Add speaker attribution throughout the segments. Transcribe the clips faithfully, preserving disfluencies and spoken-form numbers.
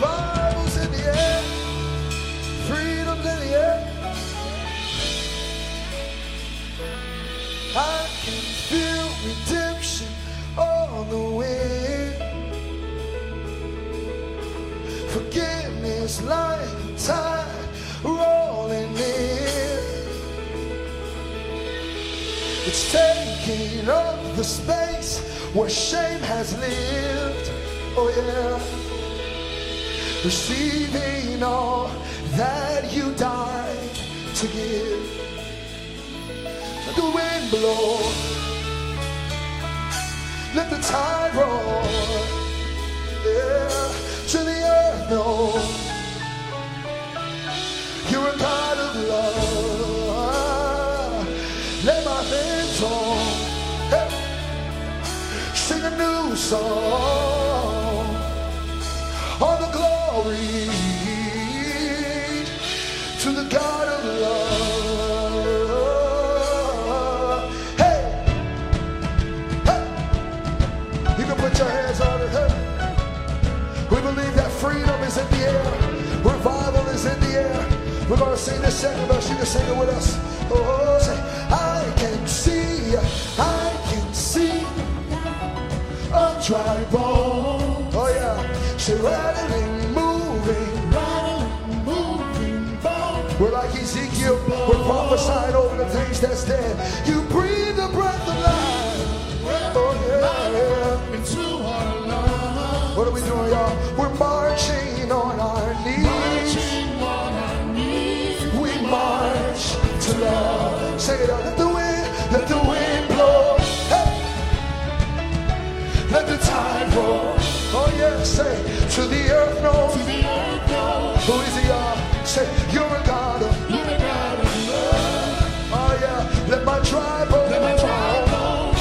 Speaker 1: Revival's in the air. Freedom's in the air. I can feel redemption on the wind. Forgiveness like a tide rolling in. It's taking up the space where shame has lived. Oh yeah. Receiving all that you died to give. Let the wind blow. Let the tide roll. Yeah. To the earth, no. You're a God of love. Let my hands on. Hey. Sing a new song. All the glory to the God of love. Hey, hey, you can put your hands on it. Hey, we believe that freedom is in the air, revival is in the air. We're gonna sing this second verse. You can sing it with us. Oh, say, I can see, I can see a dry bone. Oh yeah. Say rattling, moving, rattling, moving bone. We're like Ezekiel, we're prophesying over the things that's dead. You breathe the breath of life. Oh yeah, yeah. Into our lungs. What are we doing, y'all? We're marching on our knees. Marching on our knees. We march to love. Say it out. Let the wind, let the wind blow. Hey. Let the tide roll. Oh yeah, say, to the earth, no. To the earth, no. Who is he, y'all? Say, you're a God of, you're a God of love. Oh yeah, let my tribe roll. Let my tribe roll.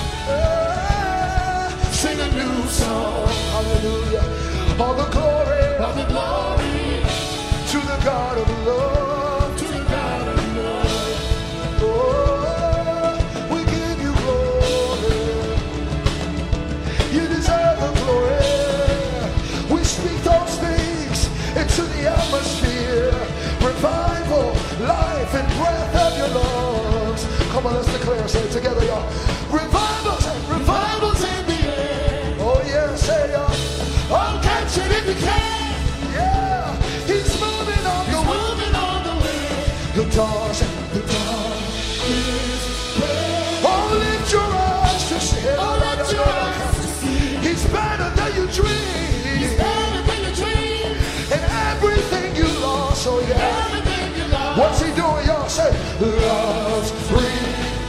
Speaker 1: Yeah. Sing a new song. Hallelujah. All the glory, all the glory to the God of love. To the God of love. Oh, we give you glory. You deserve the glory. Speak those things into the atmosphere. Revival, life, and breath of your lungs. Come on, let's declare. Say it together, y'all. Revival, say, revival's in the air. Oh yeah, say y'all. Oh, catch it if you can. Yeah, he's moving on he's the moving wind. On the wind. The dawn, say, the dawn is red. Oh, lift your eyes to see it. Oh, lift your eyes to see. He's better than you dream. He's better than you dream. And everything you lost, oh yeah. Everything you lost. What's he doing, y'all? Say, love's free.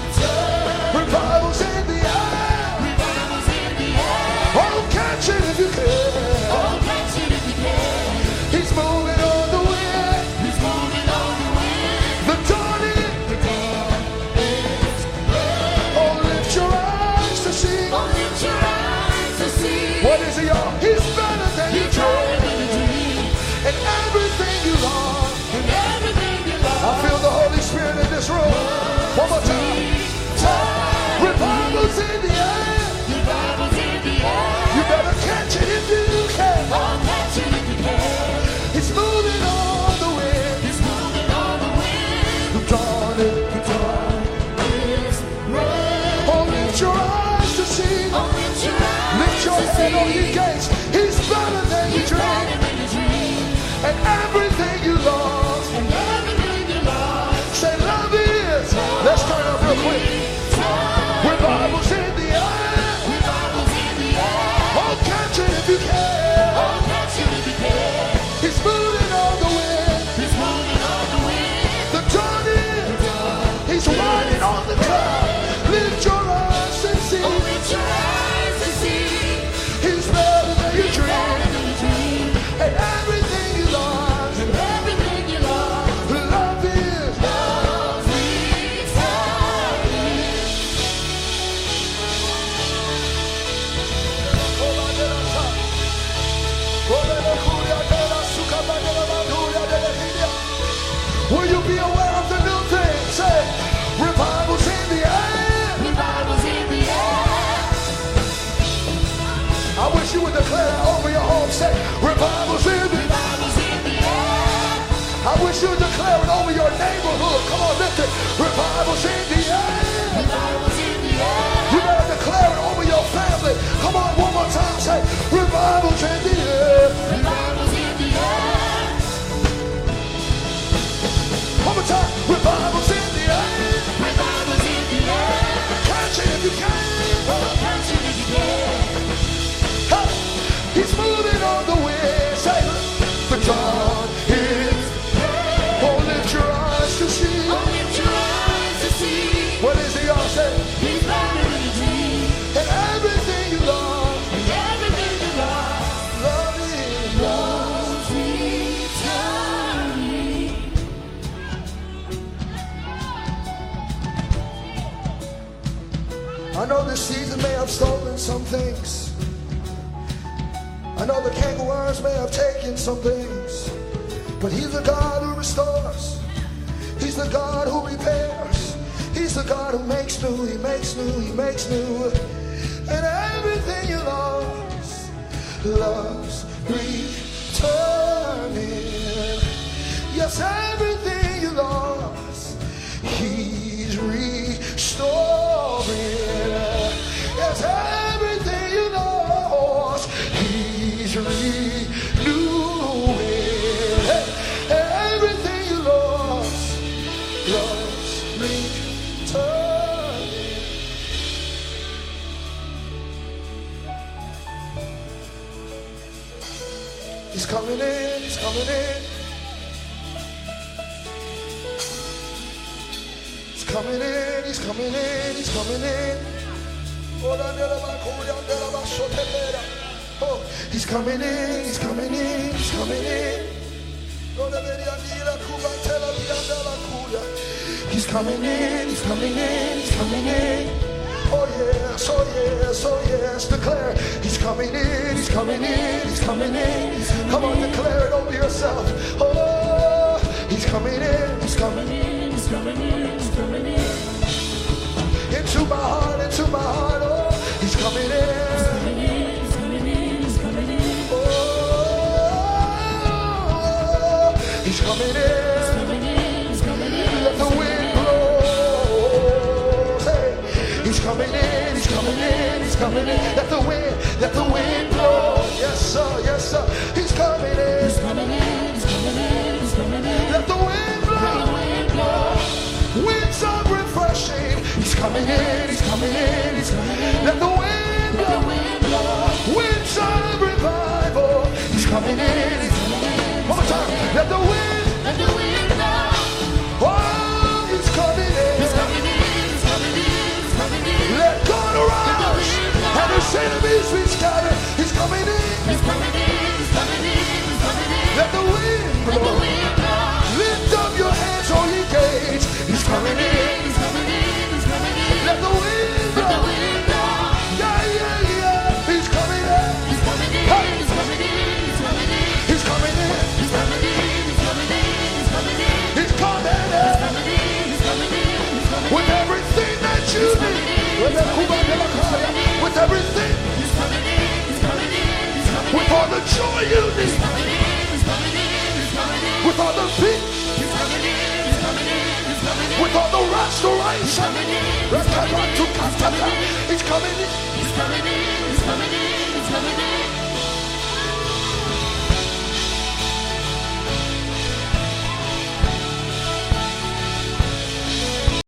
Speaker 1: Revival's in the air. Revival's in the air. Oh, catch it if you can. Oh, catch it if you can. He's moving on the wind. He's moving on the wind. The dawn is. The dawn is red. Oh, lift your eyes to see. Oh, lift your eyes to see. What is he, y'all? He's better than you dream. And everything you lost. And everything you lost. I feel the Holy Spirit in this room. One more time. Revival's in the air. Revival's in the air. You better catch it if you can. Oh, catch it if you can. It's moving on the wind. It's moving on the wind. The dawn is. The dawn is red. Oh, lift your eyes to see. Oh, lift your eyes. Lift your head, oh ye gates. He's better than you dream. And everything you lost. And everything you lost. Say love is. Let's turn up real quick. Revival's in the air. Revival's in the air. Oh, catch it if you can. Oh, catch it if you can. He's moving on the wind. He's moving on the wind. The dawn is. He's riding on the cloud. Lift your eyes and see. Oh, lift your eyes and see. He's better than you dream. And everything you lost. And everything you lost. Love is. Love is. Will you be aware of the new thing? Say, revival's in the air. Revival's want you to declare it over your neighborhood. Come on, lift it. Revival's in the air.
Speaker 2: Revival's in the air.
Speaker 1: You better declare it over your family. Come on, one more time. Say, revival's in the air.
Speaker 2: Revival's in the air.
Speaker 1: One more time. Revival's in the air.
Speaker 2: Revival's in the air.
Speaker 1: Catch it if you can.
Speaker 2: Oh, catch it if you can.
Speaker 1: Hey, he's moving on the wind. Say, the dawn is. Oh, lift your eyes to see.
Speaker 2: Oh, lift your eyes to see.
Speaker 1: What is it, y'all say?
Speaker 2: He's brighter than a dream.
Speaker 1: And everything you love,
Speaker 2: And everything you love.
Speaker 1: love is love.
Speaker 2: Love's returning.
Speaker 1: I know this season may have stolen some things. I know the cankerworms may have taken some things. But he's the God who restores. He's the God who repairs. He's the God who makes new. He makes new. He makes new. And everything you lost, love's returning. Yes, everything you lost, he's restoring. Yes, everything you lost, he's renewing. Everything you lost, love's returning. He's coming in, he's coming in. He's coming in, he's coming in, he's coming in. Oh, he's coming in, he's coming in, he's coming in. He's coming in, he's coming in, he's coming in. Oh yes, oh yes, oh yes, declare. He's coming in, he's coming in, he's coming in. Come on, declare it over yourself. Oh, he's coming in, he's coming in,
Speaker 2: He's coming in. He's coming in.
Speaker 1: into my heart, into my heart. Oh, he's coming in.
Speaker 2: He's coming in. He's coming in. He's coming in.
Speaker 1: Oh, he's coming in.
Speaker 2: He's coming in. He's coming in.
Speaker 1: Let the wind blow. Hey, he's coming in, he's coming in, he's coming in. Let the wind, let the wind blow. Yes, sir, yes, sir. He's coming in.
Speaker 2: He's coming in. He's coming in. He's coming in.
Speaker 1: Let the wind blow.
Speaker 2: Let the wind blow.
Speaker 1: Winds of refreshing. He's coming in, he's coming in, he's coming in. Let the wind
Speaker 2: Let the
Speaker 1: blow.
Speaker 2: wind blow.
Speaker 1: Winds of revival. He's coming in, he's coming in. One more time. Let the wind.
Speaker 2: Let the wind blow.
Speaker 1: Oh, he's coming in.
Speaker 2: He's coming in. He's coming in. He's coming in.
Speaker 1: Let God arise. And his enemies be scattered. He's coming in.
Speaker 2: He's coming in. He's coming in. He's coming in.
Speaker 1: Let the wind
Speaker 2: Let the
Speaker 1: blow.
Speaker 2: wind blow.
Speaker 1: Lift up your hands, all ye gates. He's coming in.
Speaker 2: He's coming in. He's coming in.
Speaker 1: Let the wind
Speaker 2: Let the
Speaker 1: blow.
Speaker 2: wind blow.
Speaker 1: Yeah, yeah, yeah. He's coming in.
Speaker 2: He's coming in.
Speaker 1: Hey.
Speaker 2: He's coming in. He's coming in.
Speaker 1: He's coming in.
Speaker 2: He's coming in. He's coming in. He's coming in.
Speaker 1: He's coming in.
Speaker 2: He's coming in. He's coming in. He's coming in.
Speaker 1: With everything that you need. With everything.
Speaker 2: He's coming in. He's coming in. He's coming in.
Speaker 1: With all the joy you need.
Speaker 2: He's coming in. He's coming in. He's coming in.
Speaker 1: With all the peace.
Speaker 2: He's coming in. He's coming in. He's coming in.
Speaker 1: With all the restoration.
Speaker 2: He's coming in. He's coming in.
Speaker 1: He's coming in.
Speaker 2: He's coming in. He's coming in. He's coming in. He's coming in.